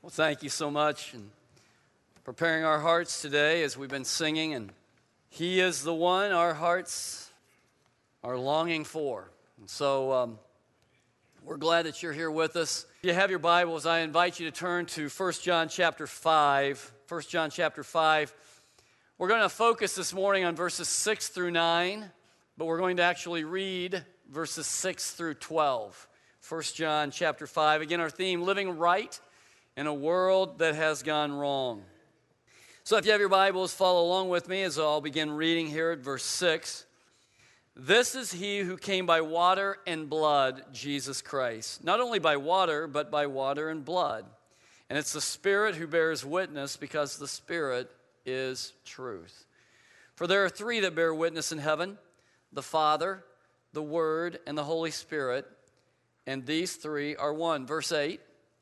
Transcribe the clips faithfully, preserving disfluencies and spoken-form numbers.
Well, thank you so much and preparing our hearts today as we've been singing, and He is the one our hearts are longing for. And so um, we're glad that you're here with us. If you have your Bibles, I invite you to turn to First John chapter five. First John chapter five. We're going to focus this morning on verses six through nine, but we're going to actually read verses six through twelve. First John chapter five. Again, our theme, living right in a world that has gone wrong. So if you have your Bibles, follow along with me as I'll begin reading here at verse six. This is he who came by water and blood, Jesus Christ. Not only by water, but by water and blood. And it's the Spirit who bears witness, because the Spirit is truth. For there are three that bear witness in heaven, the Father, the Word, and the Holy Spirit. And these three are one. Verse eight.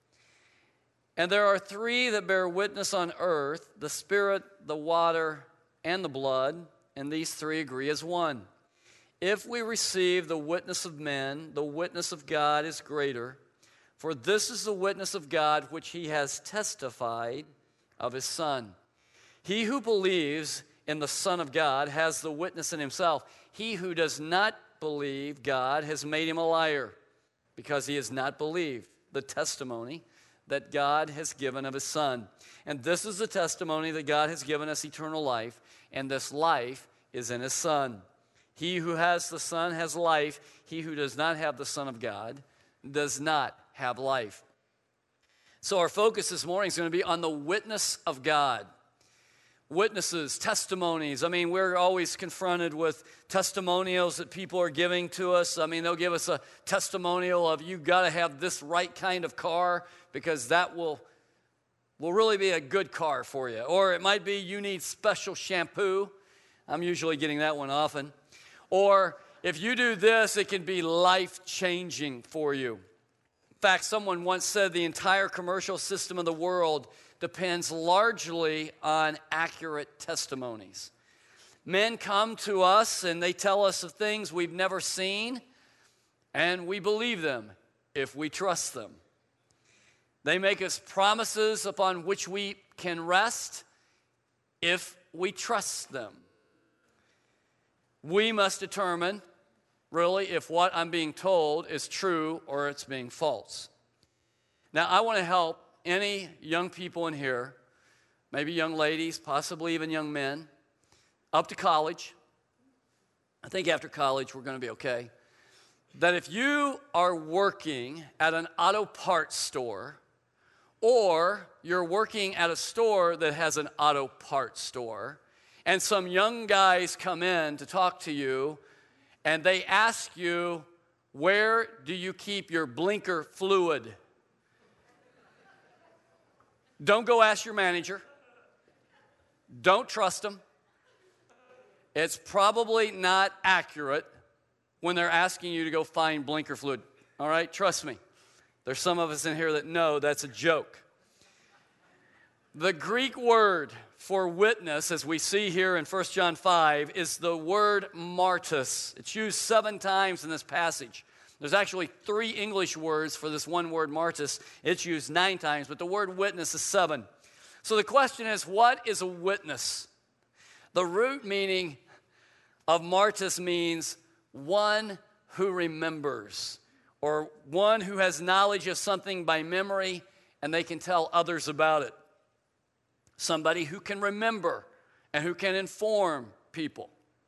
And there are three that bear witness on earth, the Spirit, the water, and the blood, and these three agree as one. If we receive the witness of men, the witness of God is greater, for this is the witness of God which he has testified of his Son. He who believes in the Son of God has the witness in himself. He who does not believe God has made him a liar, because he has not believed the testimony that God has given of his Son. And this is the testimony that God has given us, eternal life, and this life is in his Son. He who has the Son has life. He who does not have the Son of God does not have life. So our focus this morning is going to be on the witness of God. Witnesses, testimonies. I mean, we're always confronted with testimonials that people are giving to us. I mean, they'll give us a testimonial of, you've got to have this right kind of car because that will, will really be a good car for you. Or it might be you need special shampoo. I'm usually getting that one often. Or if you do this, it can be life-changing for you. In fact, someone once said the entire commercial system of the world depends largely on accurate testimonies. Men come to us and they tell us of things we've never seen, and we believe them if we trust them. They make us promises upon which we can rest if we trust them. We must determine, really, if what I'm being told is true or it's being false. Now, I want to help any young people in here, maybe young ladies, possibly even young men, up to college. I think after college we're going to be okay. That if you are working at an auto parts store, or you're working at a store that has an auto parts store, and some young guys come in to talk to you, and they ask you, where do you keep your blinker fluid? Don't go ask your manager. Don't trust them. It's probably not accurate when they're asking you to go find blinker fluid. All right, trust me. There's some of us in here that know that's a joke. The Greek word for witness, as we see here in First John five, is the word martus. It's used seven times in this passage. There's actually three English words for this one word, martus. It's used nine times, but the word witness is seven. So the question is, what is a witness? The root meaning of martus means one who remembers, or one who has knowledge of something by memory, and they can tell others about it. Somebody who can remember and who can inform people.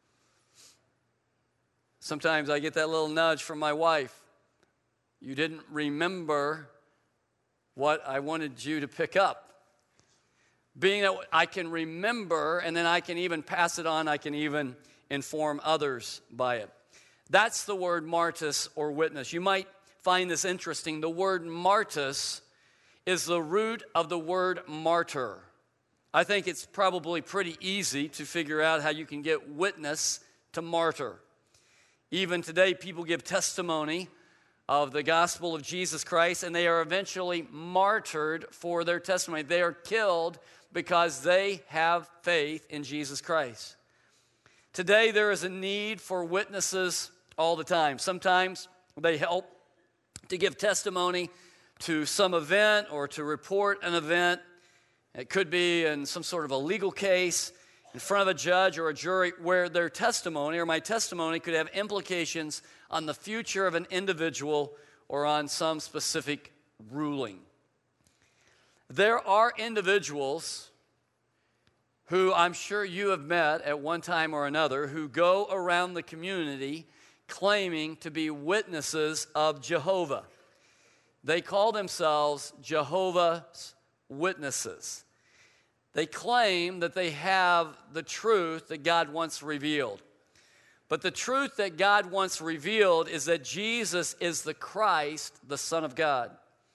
Sometimes I get that little nudge from my wife. You didn't remember what I wanted you to pick up. Being that I can remember, and then I can even pass it on, I can even inform others by it. That's the word martus, or witness. You might find this interesting. The word martus is the root of the word martyr. I think it's probably pretty easy to figure out how you can get witness to martyr. Even today, people give testimony of the gospel of Jesus Christ, and they are eventually martyred for their testimony. They are killed because they have faith in Jesus Christ. Today, there is a need for witnesses all the time. Sometimes they help to give testimony to some event or to report an event. It could be in some sort of a legal case in front of a judge or a jury where their testimony or my testimony could have implications on the future of an individual or on some specific ruling. There are individuals who I'm sure you have met at one time or another who go around the community claiming to be witnesses of Jehovah. They call themselves Jehovah's Witnesses. They claim that they have the truth that God once revealed. But the truth that God once revealed is that Jesus is the Christ, the Son of God.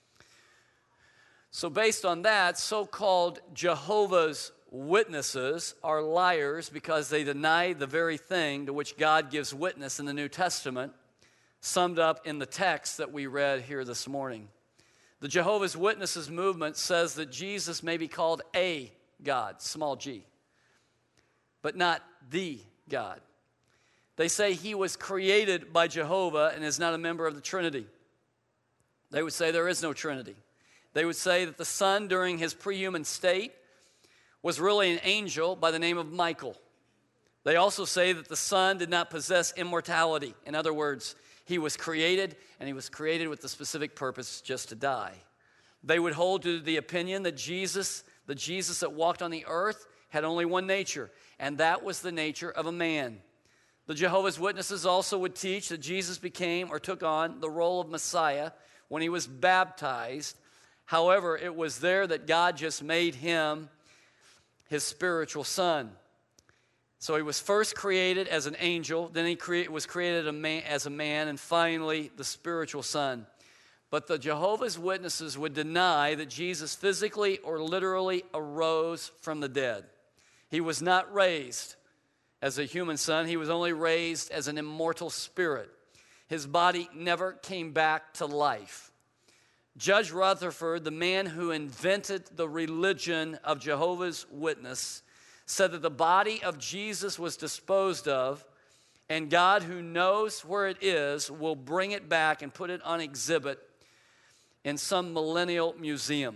So based on that, so-called Jehovah's Witnesses are liars because they deny the very thing to which God gives witness in the New Testament, summed up in the text that we read here this morning. The Jehovah's Witnesses movement says that Jesus may be called a God, small g, but not the God. They say he was created by Jehovah and is not a member of the Trinity. They would say there is no Trinity. They would say that the Son during his pre-human state was really an angel by the name of Michael. They also say that the Son did not possess immortality. In other words, he was created, and he was created with the specific purpose just to die. They would hold to the opinion that Jesus, the Jesus that walked on the earth, had only one nature, and that was the nature of a man. The Jehovah's Witnesses also would teach that Jesus became or took on the role of Messiah when he was baptized. However, it was there that God just made him his spiritual son. So he was first created as an angel, then he cre- was created a man, as a man, and finally the spiritual son. But the Jehovah's Witnesses would deny that Jesus physically or literally arose from the dead. He was not raised as a human son. He was only raised as an immortal spirit. His body never came back to life. Judge Rutherford, the man who invented the religion of Jehovah's Witness, said that the body of Jesus was disposed of, and God, who knows where it is, will bring it back and put it on exhibit in some millennial museum.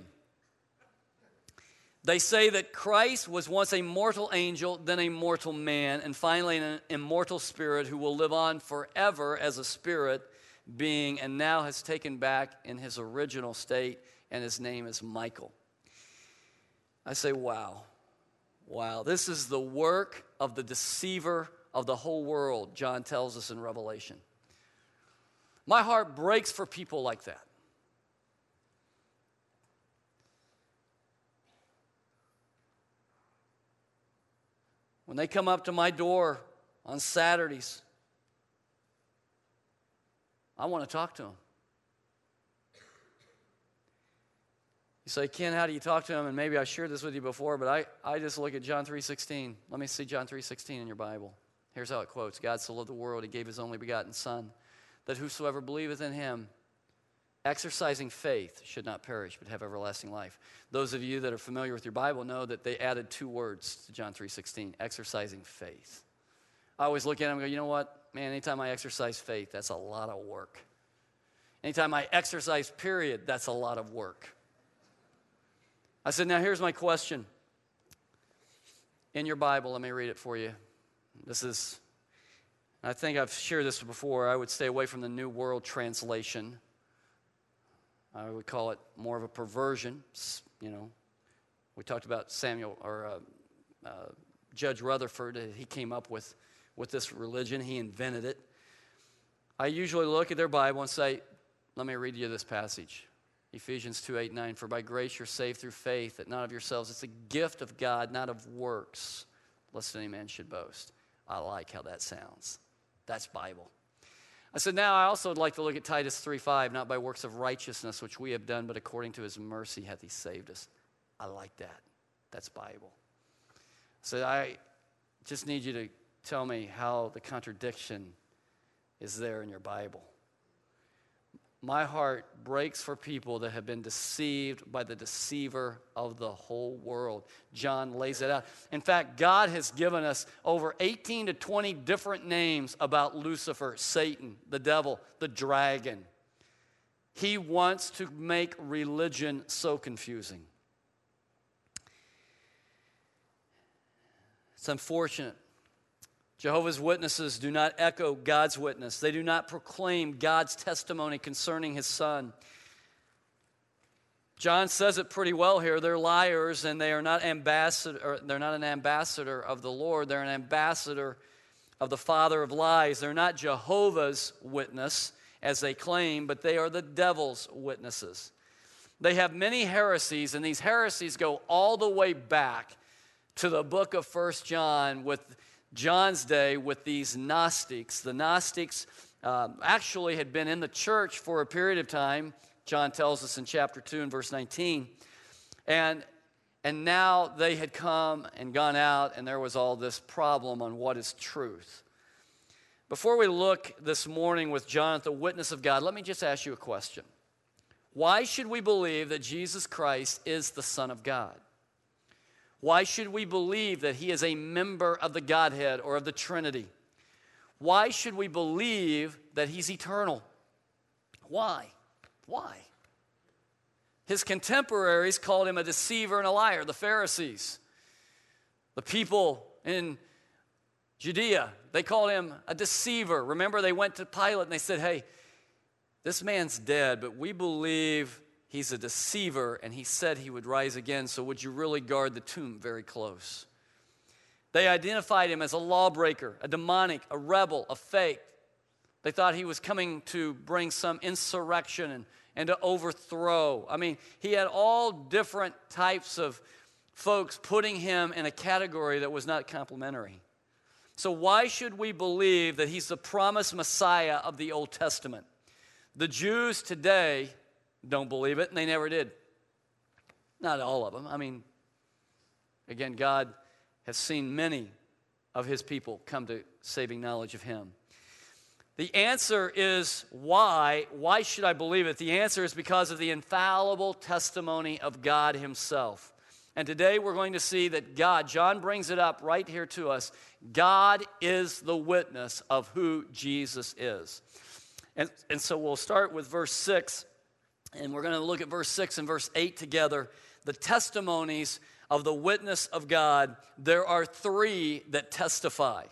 They say that Christ was once a mortal angel, then a mortal man, and finally an immortal spirit who will live on forever as a spirit being, and now has taken back in his original state, and his name is Michael. I say, wow. Wow, this is the work of the deceiver of the whole world, John tells us in Revelation. My heart breaks for people like that. When they come up to my door on Saturdays, I want to talk to them. You say, Ken, how do you talk to them? And maybe I shared this with you before, but I, I just look at John three sixteen. Let me see John three sixteen in your Bible. Here's how it quotes. God so loved the world, he gave his only begotten Son, that whosoever believeth in him, exercising faith, should not perish, but have everlasting life. Those of you that are familiar with your Bible know that they added two words to John three sixteen, exercising faith. I always look at them and go, you know what? Man, anytime I exercise faith, that's a lot of work. Anytime I exercise, period, that's a lot of work. I said, now here's my question. In your Bible, let me read it for you. This is, I think I've shared this before. I would stay away from the New World Translation. I would call it more of a perversion. You know, we talked about Samuel, or uh, uh, Judge Rutherford. He came up with with this religion. He invented it. I usually look at their Bible and say, let me read you this passage. Ephesians two, eight, nine, for by grace you're saved through faith, that not of yourselves. It's a gift of God, not of works, lest any man should boast. I like how that sounds. That's Bible. I said, now I also would like to look at Titus three, five, not by works of righteousness which we have done, but according to his mercy hath he saved us. I like that. That's Bible. So I just need you to tell me how the contradiction is there in your Bible. My heart breaks for people that have been deceived by the deceiver of the whole world. John lays it out. In fact, God has given us over eighteen to twenty different names about Lucifer, Satan, the devil, the dragon. He wants to make religion so confusing. It's unfortunate. Jehovah's Witnesses do not echo God's witness. They do not proclaim God's testimony concerning his Son. John says it pretty well here. They're liars, and they are not ambassador. They're not an ambassador of the Lord. They're an ambassador of the father of lies. They're not Jehovah's Witness, as they claim, but they are the devil's witnesses. They have many heresies, and these heresies go all the way back to the book of First John with John's day with these Gnostics. The Gnostics um, actually had been in the church for a period of time. John tells us in chapter two and verse nineteen. And, and now they had come and gone out, and there was all this problem on what is truth. Before we look this morning with John at the witness of God, let me just ask you a question. Why should we believe that Jesus Christ is the Son of God? Why should we believe that he is a member of the Godhead or of the Trinity? Why should we believe that he's eternal? Why? Why? His contemporaries called him a deceiver and a liar, the Pharisees. The people in Judea, they called him a deceiver. Remember, they went to Pilate and they said, hey, this man's dead, but we believe he's a deceiver, and he said he would rise again, so would you really guard the tomb very close? They identified him as a lawbreaker, a demonic, a rebel, a fake. They thought he was coming to bring some insurrection and, and to overthrow. I mean, he had all different types of folks putting him in a category that was not complimentary. So why should we believe that he's the promised Messiah of the Old Testament? The Jews today don't believe it, and they never did. Not all of them. I mean, again, God has seen many of his people come to saving knowledge of him. The answer is why. Why should I believe it? The answer is because of the infallible testimony of God himself. And today we're going to see that God, John brings it up right here to us, God is the witness of who Jesus is. And, and so we'll start with verse six, and we're going to look at verse six and verse eight together. The testimonies of the witness of God. There are three that testify.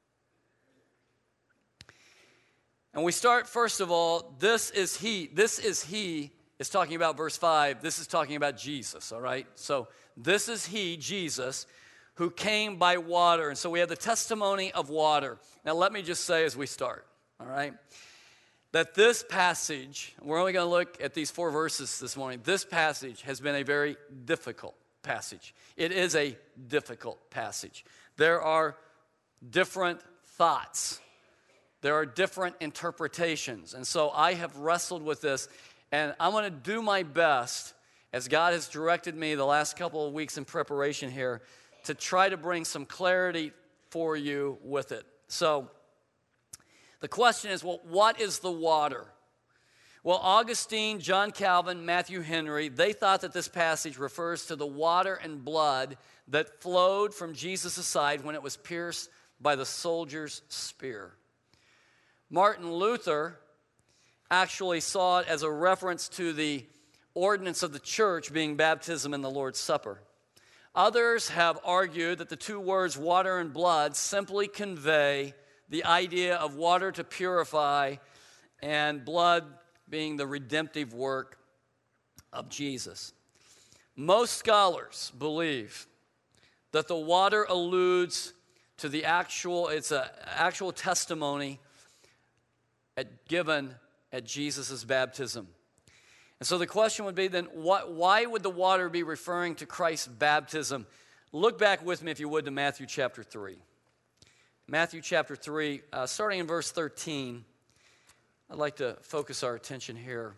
And we start, first of all, this is he. This is he is talking about verse five. This is talking about Jesus, all right? So this is he, Jesus, who came by water. And so we have the testimony of water. Now let me just say as we start, all right, that this passage, we're only going to look at these four verses this morning. This passage has been a very difficult passage. It is a difficult passage. There are different thoughts. There are different interpretations. And so I have wrestled with this, and I'm going to do my best, as God has directed me the last couple of weeks in preparation here, to try to bring some clarity for you with it. So the question is, well, what is the water? Well, Augustine, John Calvin, Matthew Henry, they thought that this passage refers to the water and blood that flowed from Jesus' side when it was pierced by the soldier's spear. Martin Luther actually saw it as a reference to the ordinance of the church being baptism in the Lord's Supper. Others have argued that the two words water and blood simply convey the idea of water to purify and blood being the redemptive work of Jesus. Most scholars believe that the water alludes to the actual, it's an actual testimony at, given at Jesus' baptism. And so the question would be then, what, why would the water be referring to Christ's baptism? Look back with me, if you would, to Matthew chapter three. Matthew chapter three, uh, starting in verse thirteen. I'd like to focus our attention here.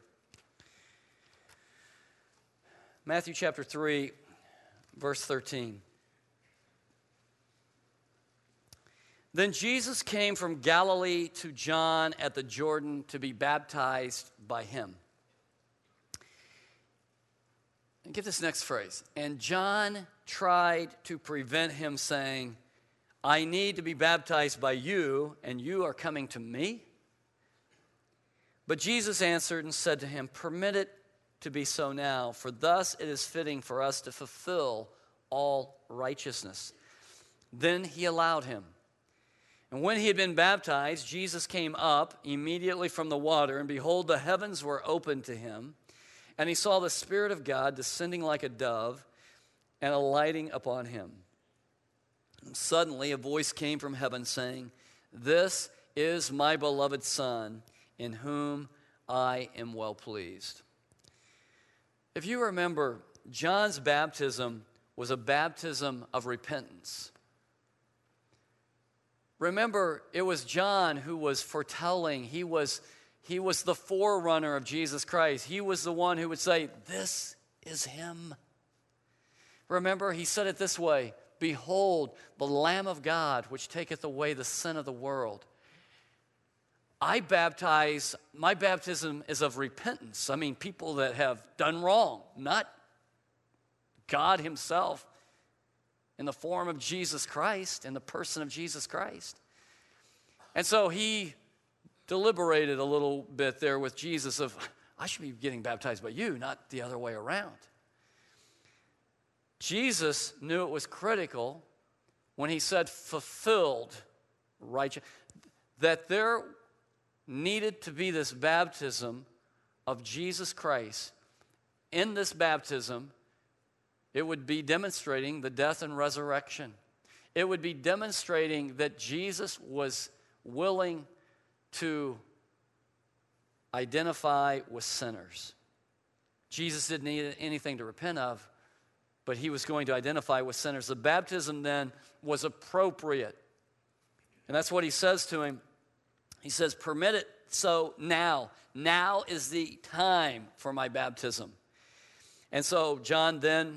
Matthew chapter three, verse thirteen. Then Jesus came from Galilee to John at the Jordan to be baptized by him. And get this next phrase. And John tried to prevent him, saying, I need to be baptized by you, and you are coming to me? But Jesus answered and said to him, "Permit it to be so now, for thus it is fitting for us to fulfill all righteousness." Then he allowed him. And when he had been baptized, Jesus came up immediately from the water, and behold, the heavens were opened to him, and he saw the Spirit of God descending like a dove and alighting upon him. And suddenly a voice came from heaven saying, "This is my beloved Son, in whom I am well pleased." If you remember, John's baptism was a baptism of repentance. Remember, it was John who was foretelling. He was, he was the forerunner of Jesus Christ. He was the one who would say, "This is him." Remember, he said it this way, "Behold, the Lamb of God, which taketh away the sin of the world." I baptize, my baptism is of repentance. I mean, people that have done wrong, not God himself in the form of Jesus Christ, in the person of Jesus Christ. And so he deliberated a little bit there with Jesus of, I should be getting baptized by you, not the other way around. Jesus knew it was critical when he said fulfilled righteous, that there needed to be this baptism of Jesus Christ. In this baptism, it would be demonstrating the death and resurrection. It would be demonstrating that Jesus was willing to identify with sinners. Jesus didn't need anything to repent of, but he was going to identify with sinners. The baptism then was appropriate. And that's what he says to him. He says, "Permit it so now. Now is the time for my baptism." And so John then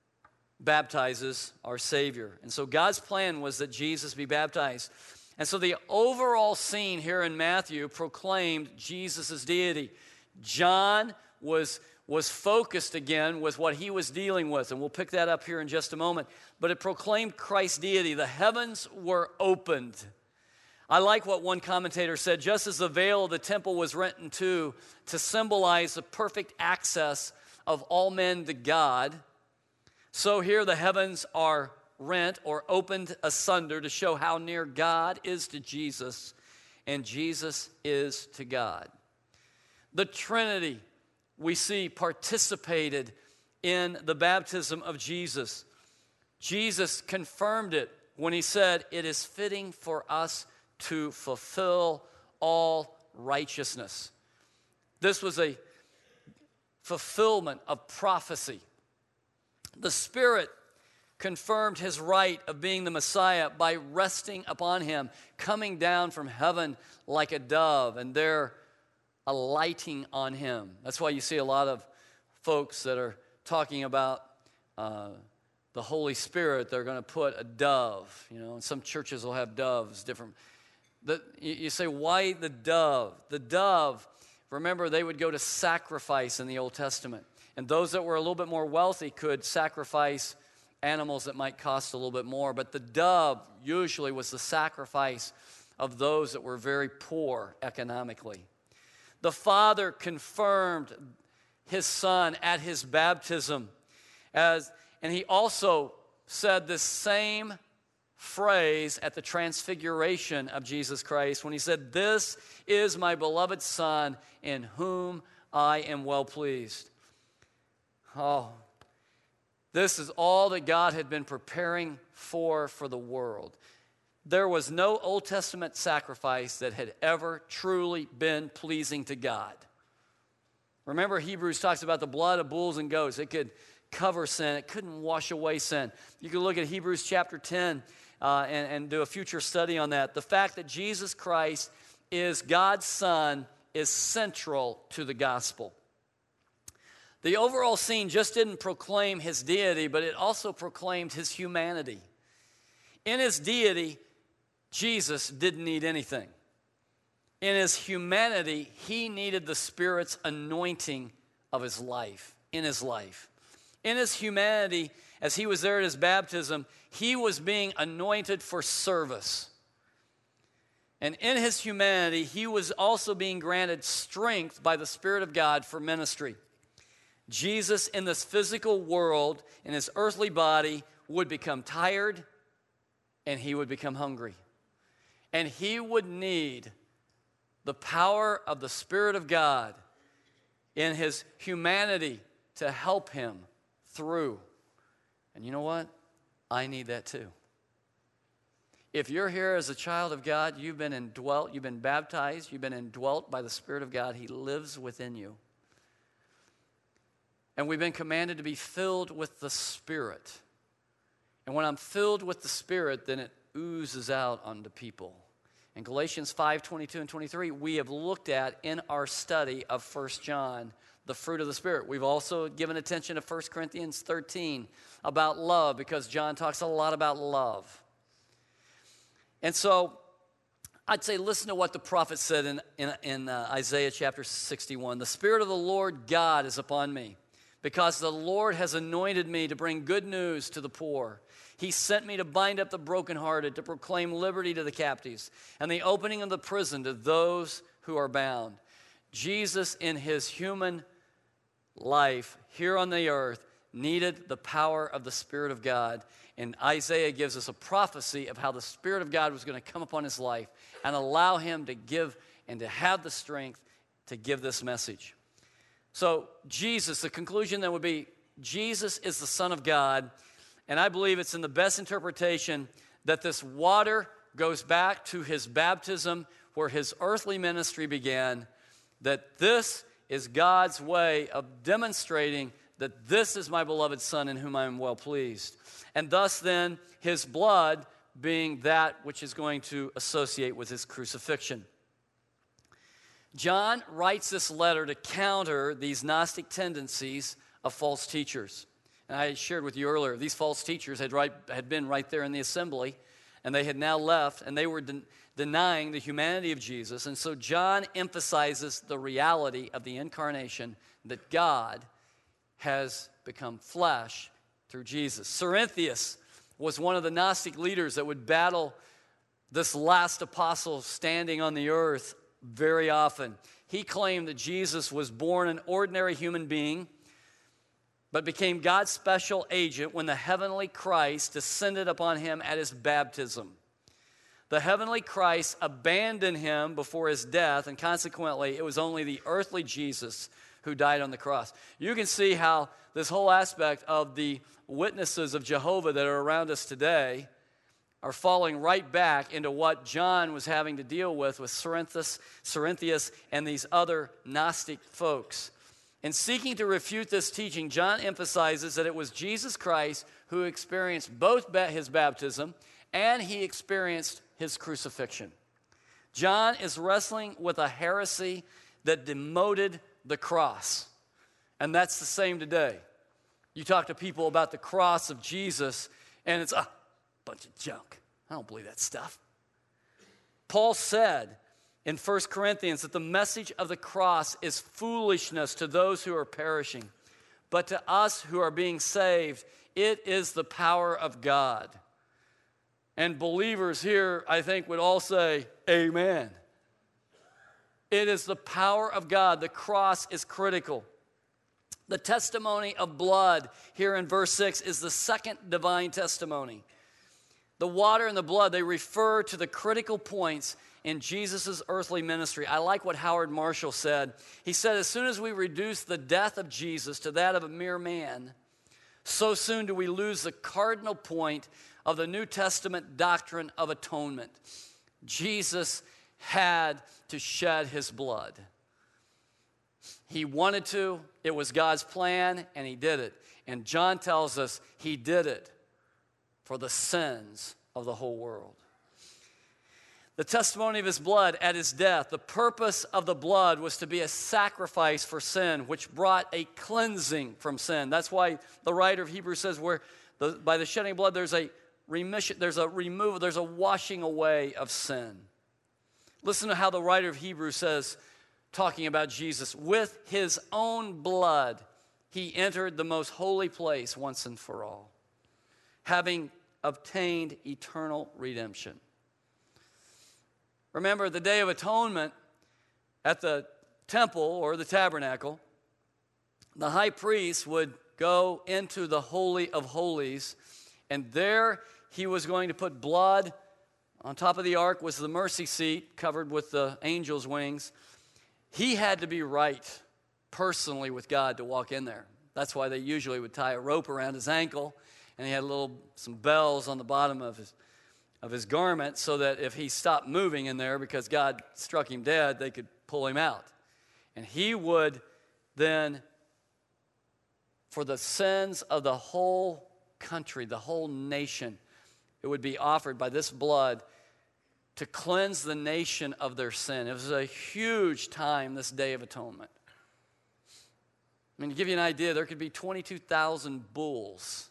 baptizes our Savior. And so God's plan was that Jesus be baptized. And so the overall scene here in Matthew proclaimed Jesus' deity. John was, was focused again with what he was dealing with, and we'll pick that up here in just a moment. But it proclaimed Christ's deity. The heavens were opened. I like what one commentator said, just as the veil of the temple was rent in two to symbolize the perfect access of all men to God, so here the heavens are rent or opened asunder to show how near God is to Jesus and Jesus is to God. The Trinity, we see, participated in the baptism of Jesus. Jesus confirmed it when he said, "It is fitting for us to fulfill all righteousness." This was a fulfillment of prophecy. The Spirit confirmed his right of being the Messiah by resting upon him, coming down from heaven like a dove, and there alighting on him. That's why you see a lot of folks that are talking about uh, the Holy Spirit. They're going to put a dove, you know, and some churches will have doves, different. The, you, you say, why the dove? The dove, remember, they would go to sacrifice in the Old Testament. And those that were a little bit more wealthy could sacrifice animals that might cost a little bit more. But the dove usually was the sacrifice of those that were very poor economically. The Father confirmed his Son at his baptism, as, and he also said the same phrase at the transfiguration of Jesus Christ when he said, "This is my beloved Son, in whom I am well pleased." Oh, this is all that God had been preparing for for the world. There was no Old Testament sacrifice that had ever truly been pleasing to God. Remember, Hebrews talks about the blood of bulls and goats. It could cover sin. It couldn't wash away sin. You can look at Hebrews chapter ten uh, and, and do a future study on that. The fact that Jesus Christ is God's Son is central to the gospel. The overall scene just didn't proclaim his deity, but it also proclaimed his humanity. In his deity, Jesus didn't need anything. In his humanity, he needed the Spirit's anointing of his life, in his life. In his humanity, as he was there at his baptism, he was being anointed for service. And in his humanity, he was also being granted strength by the Spirit of God for ministry. Jesus in this physical world, in his earthly body, would become tired and he would become hungry. And he would need the power of the Spirit of God in his humanity to help him through. And you know what? I need that too. If you're here as a child of God, you've been indwelt, you've been baptized, you've been indwelt by the Spirit of God. He lives within you. And we've been commanded to be filled with the Spirit. And when I'm filled with the Spirit, then it oozes out onto people. In Galatians five, twenty-two and twenty-three, we have looked at in our study of First John the fruit of the Spirit. We've also given attention to First Corinthians thirteen about love, because John talks a lot about love. And so I'd say listen to what the prophet said in, in, in uh, Isaiah chapter sixty-one. The Spirit of the Lord God is upon me, because the Lord has anointed me to bring good news to the poor. He sent me to bind up the brokenhearted, to proclaim liberty to the captives, and the opening of the prison to those who are bound. Jesus, in his human life here on the earth, needed the power of the Spirit of God. And Isaiah gives us a prophecy of how the Spirit of God was going to come upon his life and allow him to give and to have the strength to give this message. So Jesus, the conclusion then would be, Jesus is the Son of God. And I believe it's in the best interpretation that this water goes back to his baptism where his earthly ministry began, that this is God's way of demonstrating that this is my beloved Son in whom I am well pleased. And thus then, his blood being that which is going to associate with his crucifixion. John writes this letter to counter these Gnostic tendencies of false teachers. And I shared with you earlier, these false teachers had, right, had been right there in the assembly, and they had now left, and they were de- denying the humanity of Jesus. And so John emphasizes the reality of the incarnation, that God has become flesh through Jesus. Cerinthius was one of the Gnostic leaders that would battle this last apostle standing on the earth very often. He claimed that Jesus was born an ordinary human being, but became God's special agent when the heavenly Christ descended upon him at his baptism. The heavenly Christ abandoned him before his death, and consequently, it was only the earthly Jesus who died on the cross. You can see how this whole aspect of the witnesses of Jehovah that are around us today are falling right back into what John was having to deal with with Cerinthius, Cerinthius and these other Gnostic folks. In seeking to refute this teaching, John emphasizes that it was Jesus Christ who experienced both his baptism and he experienced his crucifixion. John is wrestling with a heresy that demoted the cross. And that's the same today. You talk to people about the cross of Jesus, and it's a bunch of junk. I don't believe that stuff. Paul said in First Corinthians that the message of the cross is foolishness to those who are perishing, but to us who are being saved, it is the power of God. And believers here, I think, would all say, amen. It is the power of God. The cross is critical. The testimony of blood here in verse six is the second divine testimony. The water and the blood, they refer to the critical points in Jesus' earthly ministry. I like what Howard Marshall said. He said, as soon as we reduce the death of Jesus to that of a mere man, so soon do we lose the cardinal point of the New Testament doctrine of atonement. Jesus had to shed his blood. He wanted to, it was God's plan, and he did it. And John tells us he did it for the sins of the whole world. The testimony of his blood at his death, the purpose of the blood was to be a sacrifice for sin, which brought a cleansing from sin. That's why the writer of Hebrews says, where the, by the shedding of blood, there's a remission, there's a removal, there's a washing away of sin. Listen to how the writer of Hebrews says, talking about Jesus, with his own blood, he entered the most holy place once and for all, having obtained eternal redemption. Remember, the Day of Atonement at the temple or the tabernacle, the high priest would go into the Holy of Holies, and there he was going to put blood. On top of the ark was the mercy seat covered with the angel's wings. He had to be right personally with God to walk in there. That's why they usually would tie a rope around his ankle, and he had a little some bells on the bottom of his of his garment so that if he stopped moving in there because God struck him dead, they could pull him out. And he would then, for the sins of the whole country, the whole nation, it would be offered by this blood to cleanse the nation of their sin. It was a huge time, this Day of Atonement. I mean, to give you an idea, there could be twenty-two thousand bulls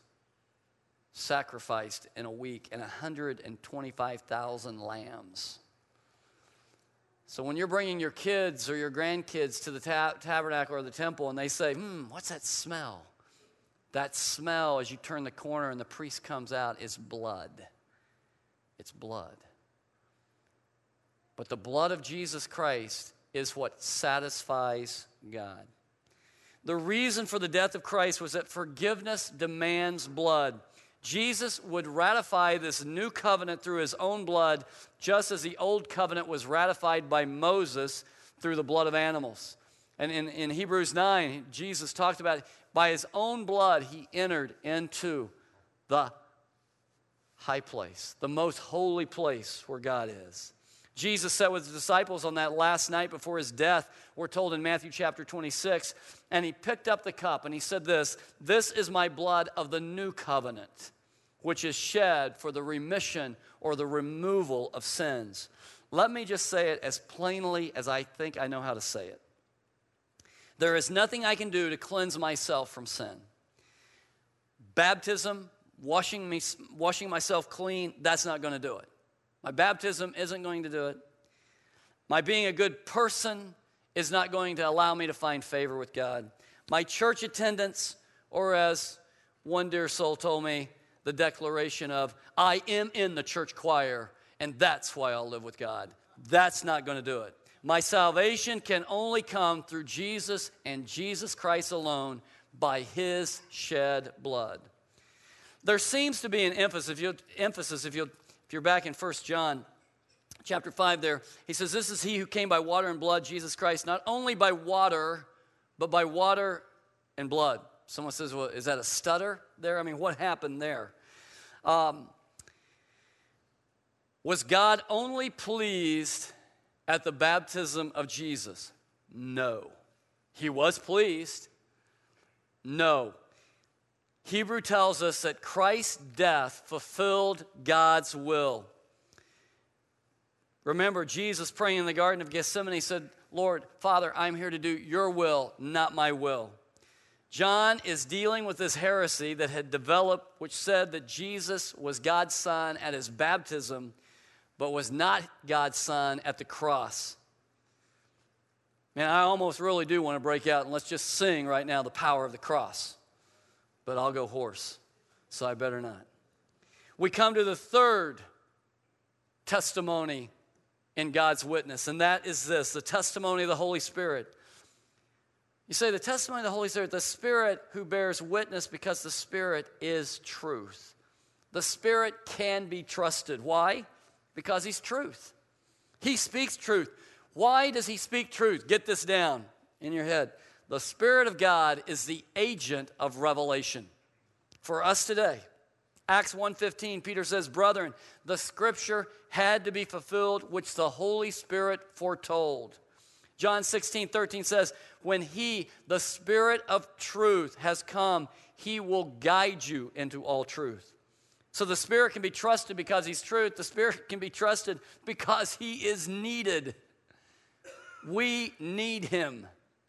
sacrificed in a week and one hundred twenty-five thousand lambs. So when you're bringing your kids or your grandkids to the ta- tabernacle or the temple and they say, hmm, what's that smell? That smell as you turn the corner and the priest comes out is blood. It's blood. But the blood of Jesus Christ is what satisfies God. The reason for the death of Christ was that forgiveness demands blood. Jesus would ratify this new covenant through his own blood, just as the old covenant was ratified by Moses through the blood of animals. And in, in Hebrews nine, Jesus talked about by his own blood, he entered into the high place, the most holy place where God is. Jesus sat with his disciples on that last night before his death, we're told in Matthew chapter twenty-six, and he picked up the cup and he said this, "This is my blood of the new covenant, which is shed for the remission or the removal of sins." Let me just say it as plainly as I think I know how to say it. There is nothing I can do to cleanse myself from sin. Baptism, washing me, washing myself clean, that's not going to do it. My baptism isn't going to do it. My being a good person is not going to allow me to find favor with God. My church attendance, or as one dear soul told me, the declaration of, I am in the church choir, and that's why I'll live with God. That's not going to do it. My salvation can only come through Jesus and Jesus Christ alone by his shed blood. There seems to be an emphasis, if, you, emphasis if, you, if you're back in First John chapter five there, he says, this is he who came by water and blood, Jesus Christ, not only by water, but by water and blood. Someone says, well, is that a stutter there? I mean, what happened there? Um, was God only pleased at the baptism of Jesus? No. He was pleased. No. Hebrew tells us that Christ's death fulfilled God's will. Remember, Jesus praying in the Garden of Gethsemane said, Lord, Father, I'm here to do your will, not my will. John is dealing with this heresy that had developed, which said that Jesus was God's son at his baptism, but was not God's son at the cross. Man, I almost really do want to break out and let's just sing right now the power of the cross. But I'll go hoarse, so I better not. We come to the third testimony in God's witness, and that is this, the testimony of the Holy Spirit. You say, the testimony of the Holy Spirit, the Spirit who bears witness because the Spirit is truth. The Spirit can be trusted. Why? Because he's truth. He speaks truth. Why does he speak truth? Get this down in your head. The Spirit of God is the agent of revelation for us today. Acts one fifteen, Peter says, brethren, the Scripture had to be fulfilled, which the Holy Spirit foretold. John sixteen thirteen says, when he, the Spirit of truth, has come, he will guide you into all truth. So the Spirit can be trusted because he's truth. The Spirit can be trusted because he is needed. We need him.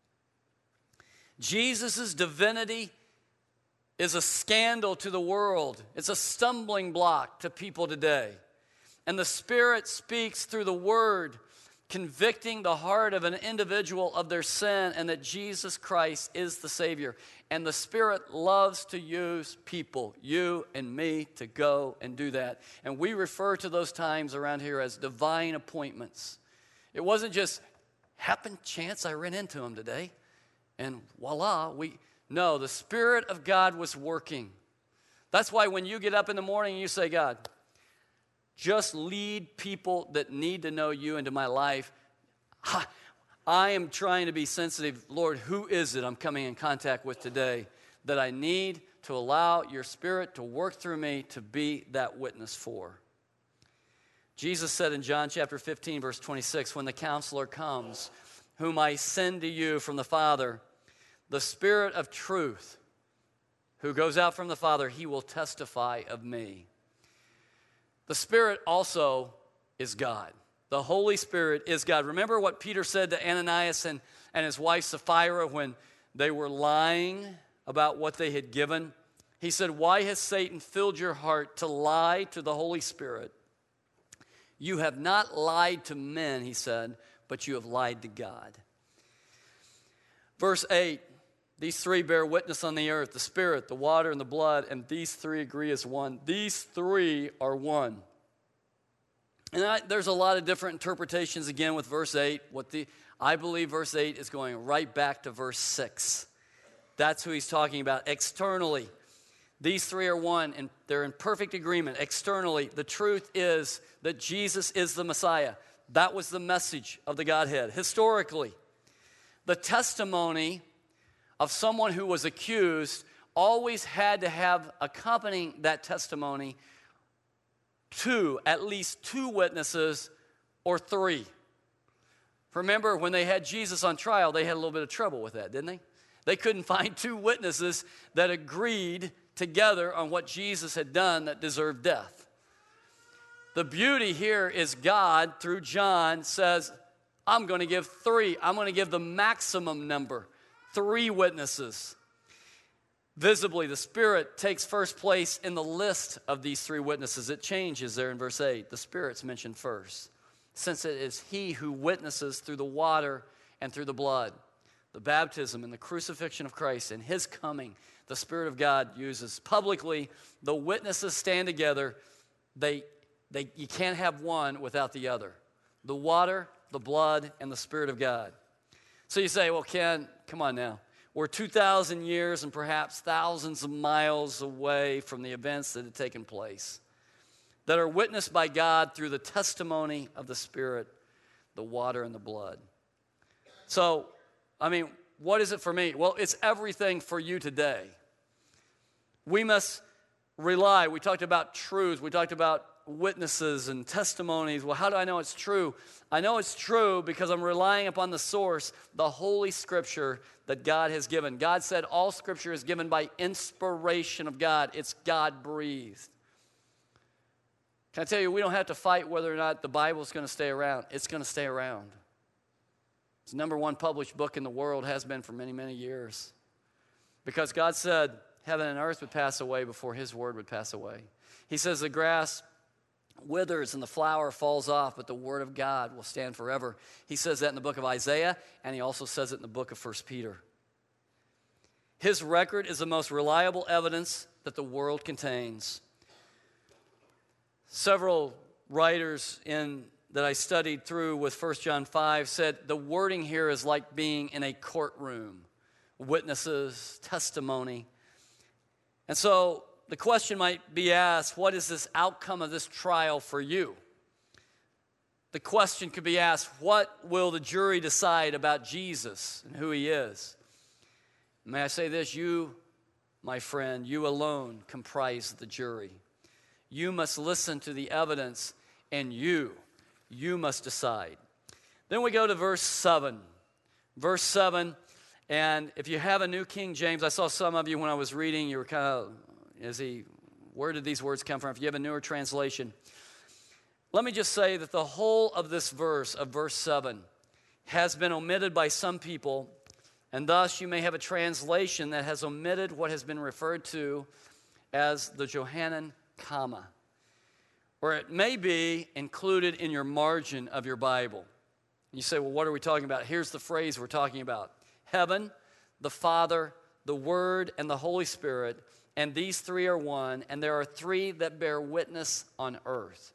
Jesus' divinity is a scandal to the world. It's a stumbling block to people today. And the Spirit speaks through the Word convicting the heart of an individual of their sin and that Jesus Christ is the Savior. And the Spirit loves to use people, you and me, to go and do that. And we refer to those times around here as divine appointments. It wasn't just happened chance I ran into him today and voila, we, no, the Spirit of God was working. That's why when you get up in the morning and you say, God, just lead people that need to know you into my life. I am trying to be sensitive. Lord, who is it I'm coming in contact with today that I need to allow your Spirit to work through me to be that witness for? Jesus said in John chapter fifteen, verse twenty-six, when the counselor comes, whom I send to you from the Father, the Spirit of truth, who goes out from the Father, he will testify of me. The Spirit also is God. The Holy Spirit is God. Remember what Peter said to Ananias and, and his wife Sapphira when they were lying about what they had given? He said, why has Satan filled your heart to lie to the Holy Spirit? You have not lied to men, he said, but you have lied to God. Verse eight, these three bear witness on the earth, the Spirit, the water, and the blood, and these three agree as one. These three are one. And I, there's a lot of different interpretations again with verse eight. What the I believe verse eight is going right back to verse six. That's who he's talking about. Externally, these three are one, and they're in perfect agreement. Externally, the truth is that Jesus is the Messiah. That was the message of the Godhead. Historically, the testimony of someone who was accused always had to have accompanying that testimony two, at least two witnesses or three. Remember, when they had Jesus on trial, they had a little bit of trouble with that, didn't they? They couldn't find two witnesses that agreed together on what Jesus had done that deserved death. The beauty here is God, through John, says, I'm going to give three. I'm going to give the maximum number. Three witnesses. Visibly, the Spirit takes first place in the list of these three witnesses. It changes there in verse eight. The Spirit's mentioned first, since it is He who witnesses through the water and through the blood. The baptism and the crucifixion of Christ and His coming, the Spirit of God uses. Publicly, the witnesses stand together. They, they, you can't have one without the other. The water, the blood, and the Spirit of God. So you say, well, Ken, come on now. We're two thousand years and perhaps thousands of miles away from the events that had taken place that are witnessed by God through the testimony of the Spirit, the water, and the blood. So, I mean, what is it for me? Well, it's everything for you today. We must rely. We talked about truth. We talked about witnesses and testimonies. Well, how do I know it's true? I know it's true because I'm relying upon the source, the Holy Scripture that God has given. God said all Scripture is given by inspiration of God. It's God-breathed. Can I tell you, we don't have to fight whether or not the Bible is going to stay around. It's going to stay around. It's the number one published book in the world, has been for many, many years. Because God said heaven and earth would pass away before His word would pass away. He says the grass withers and the flower falls off, but the word of God will stand forever. He says that in the book of Isaiah, and he also says it in the book of First Peter. His record is the most reliable evidence that the world contains. Several writers in that I studied through with First John five said the wording here is like being in a courtroom. Witnesses, testimony. And so the question might be asked, what is this outcome of this trial for you? The question could be asked, what will the jury decide about Jesus and who He is? May I say this, you, my friend, you alone comprise the jury. You must listen to the evidence, and you, you must decide. Then we go to verse seven. Verse seven, and if you have a New King James, I saw some of you when I was reading, you were kind of, is he, where did these words come from? If you have a newer translation, let me just say that the whole of this verse, of verse seven, has been omitted by some people, and thus you may have a translation that has omitted what has been referred to as the Johannine comma, or it may be included in your margin of your Bible. You say, well, what are we talking about? Here's the phrase we're talking about. Heaven, the Father, the Word, and the Holy Spirit, and these three are one, and there are three that bear witness on earth.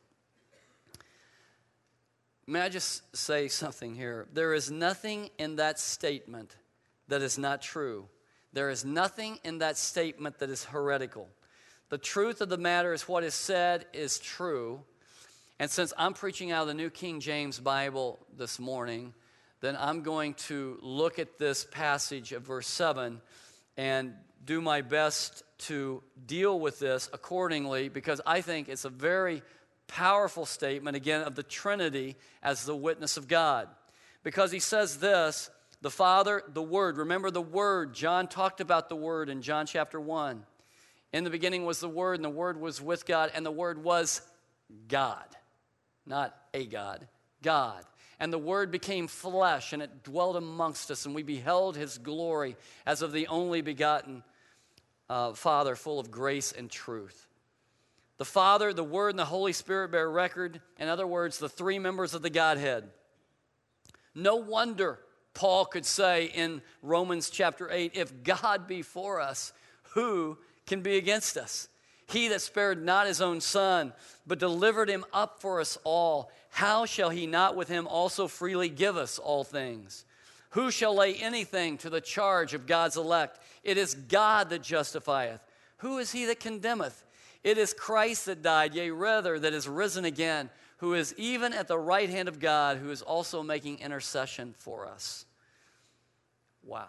May I just say something here? There is nothing in that statement that is not true. There is nothing in that statement that is heretical. The truth of the matter is what is said is true. And since I'm preaching out of the New King James Bible this morning, then I'm going to look at this passage of verse seven and do my best to deal with this accordingly, because I think it's a very powerful statement, again, of the Trinity as the witness of God. Because he says this, the Father, the Word. Remember the Word. John talked about the Word in John chapter one. In the beginning was the Word, and the Word was with God, and the Word was God. Not a God, God. And the Word became flesh, and it dwelt amongst us, and we beheld his glory as of the only begotten uh, Father, full of grace and truth. The Father, the Word, and the Holy Spirit bear record. In other words, the three members of the Godhead. No wonder Paul could say in Romans chapter eight, if God be for us, who can be against us? He that spared not his own Son, but delivered him up for us all, how shall he not with him also freely give us all things? Who shall lay anything to the charge of God's elect? It is God that justifieth. Who is he that condemneth? It is Christ that died, yea, rather, that is risen again, who is even at the right hand of God, who is also making intercession for us. Wow.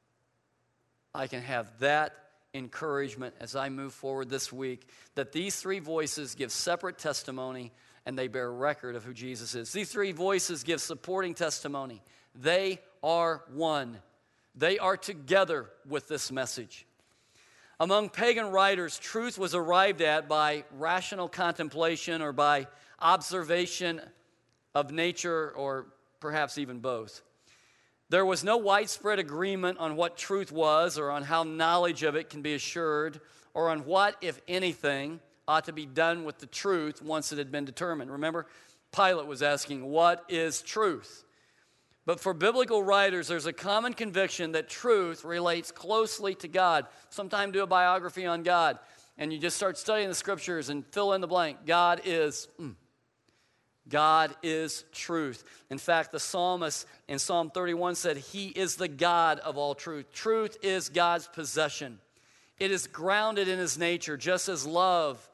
I can have that encouragement as I move forward this week, that these three voices give separate testimony and they bear record of who Jesus is. These three voices give supporting testimony. They are one. They are together with this message. Among pagan writers, truth was arrived at by rational contemplation or by observation of nature, or perhaps even both. There was no widespread agreement on what truth was, or on how knowledge of it can be assured, or on what, if anything, ought to be done with the truth once it had been determined. Remember, Pilate was asking, what is truth? But for biblical writers, there's a common conviction that truth relates closely to God. Sometime do a biography on God, and you just start studying the scriptures and fill in the blank. God is... Mm, God is truth. In fact, the psalmist in Psalm thirty-one said, he is the God of all truth. Truth is God's possession. It is grounded in his nature, just as love,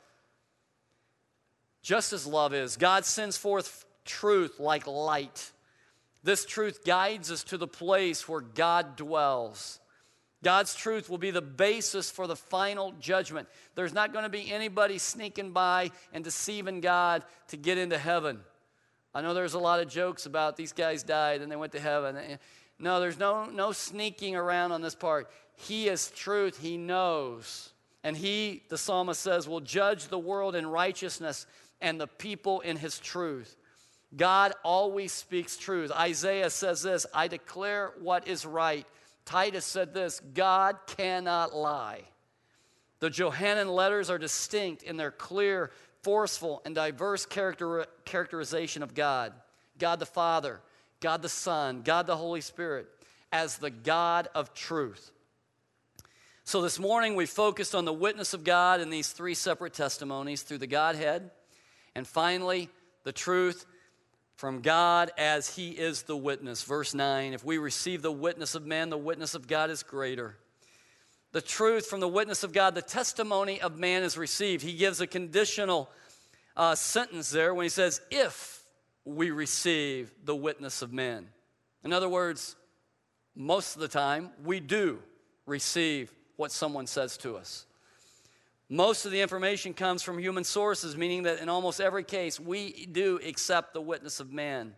just as love is. God sends forth truth like light. This truth guides us to the place where God dwells. God's truth will be the basis for the final judgment. There's not going to be anybody sneaking by and deceiving God to get into heaven. I know there's a lot of jokes about these guys died and they went to heaven. No, there's no, no sneaking around on this part. He is truth. He knows. And he, the psalmist says, will judge the world in righteousness and the people in his truth. God always speaks truth. Isaiah says this, I declare what is right. Titus said this, God cannot lie. The Johannine letters are distinct in their clear, forceful, and diverse character, characterization of God. God the Father, God the Son, God the Holy Spirit, as the God of truth. So this morning we focused on the witness of God in these three separate testimonies through the Godhead, and finally the truth from God as he is the witness. Verse nine, if we receive the witness of man, the witness of God is greater. The truth from the witness of God, the testimony of man is received. He gives a conditional uh, sentence there when he says, if we receive the witness of men. In other words, most of the time, we do receive what someone says to us. Most of the information comes from human sources, meaning that in almost every case, we do accept the witness of man.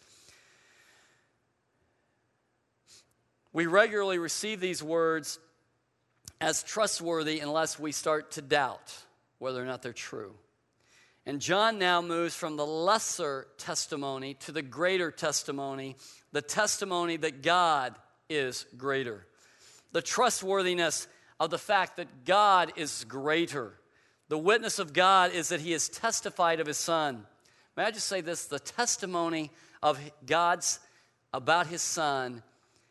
We regularly receive these words as trustworthy unless we start to doubt whether or not they're true. And John now moves from the lesser testimony to the greater testimony, the testimony that God is greater. The trustworthiness of the fact that God is greater. The witness of God is that he has testified of his Son. May I just say this? The testimony of God's, about his Son,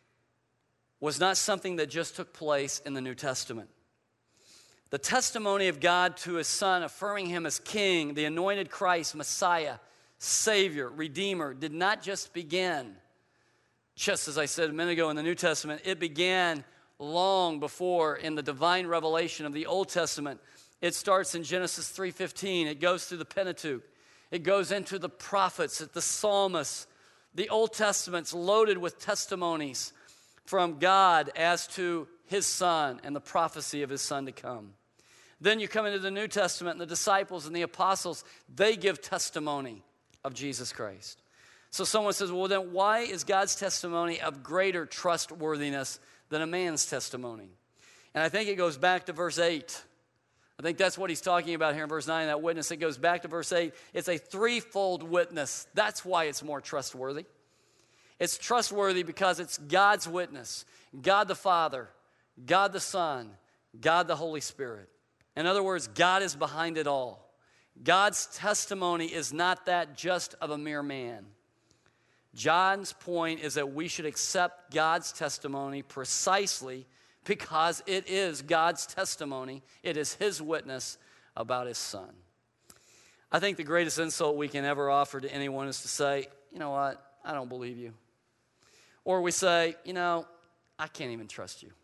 was not something that just took place in the New Testament. The testimony of God to his Son, affirming him as King, the anointed Christ, Messiah, Savior, Redeemer, did not just begin, just as I said a minute ago, in the New Testament. It began long before in the divine revelation of the Old Testament. It starts in Genesis three fifteen. It goes through the Pentateuch. It goes into the prophets, the psalmists. The Old Testament's loaded with testimonies from God as to his Son and the prophecy of his Son to come. Then you come into the New Testament, and the disciples and the apostles, they give testimony of Jesus Christ. So someone says, well, then why is God's testimony of greater trustworthiness than a man's testimony? And I think it goes back to verse eight. I think that's what he's talking about here in verse nine, that witness. It goes back to verse eight. It's a threefold witness. That's why it's more trustworthy. It's trustworthy because it's God's witness. God the Father, God the Son, God the Holy Spirit. In other words, God is behind it all. God's testimony is not that just of a mere man. John's point is that we should accept God's testimony precisely because it is God's testimony. It is his witness about his Son. I think the greatest insult we can ever offer to anyone is to say, you know what, I don't believe you. Or we say, you know, I can't even trust you.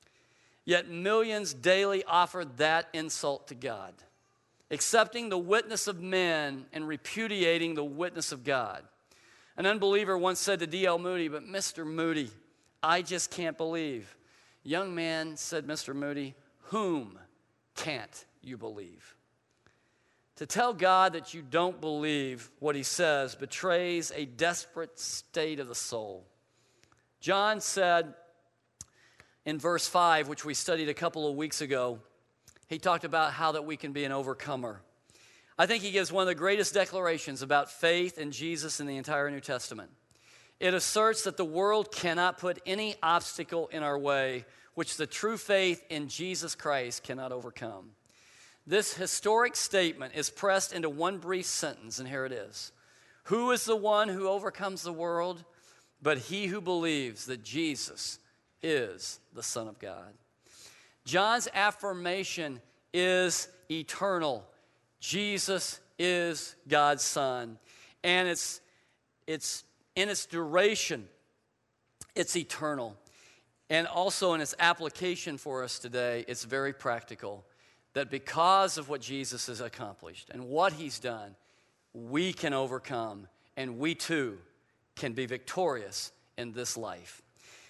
Yet millions daily offer that insult to God, accepting the witness of men and repudiating the witness of God. An unbeliever once said to D L Moody, but Mister Moody, I just can't believe. Young man, said Mister Moody, whom can't you believe? To tell God that you don't believe what he says betrays a desperate state of the soul. John said in verse five, which we studied a couple of weeks ago, he talked about how that we can be an overcomer. I think he gives one of the greatest declarations about faith in Jesus in the entire New Testament. It asserts that the world cannot put any obstacle in our way which the true faith in Jesus Christ cannot overcome. This historic statement is pressed into one brief sentence, and here it is. Who is the one who overcomes the world? But he who believes that Jesus is the Son of God. John's affirmation is eternal. Jesus is God's Son. And it's, it's in its duration, it's eternal. And also in its application for us today, it's very practical. That because of what Jesus has accomplished and what he's done, we can overcome, and we too can be victorious in this life.